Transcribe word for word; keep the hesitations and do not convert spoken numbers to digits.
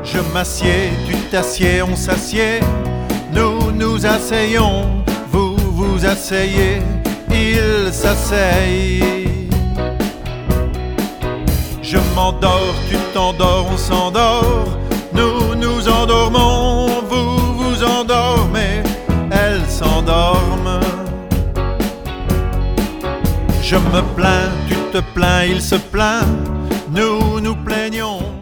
Je m'assieds, tu t'assieds, on s'assied. Nous nous asseyons, vous vous asseyez, il s'asseye. Je m'endors, tu t'endors, on s'endort. Nous nous endormons, vous vous endormez, elles s'endorment. Je me plains, tu te plains, il se plaint. Nous nous plaignons.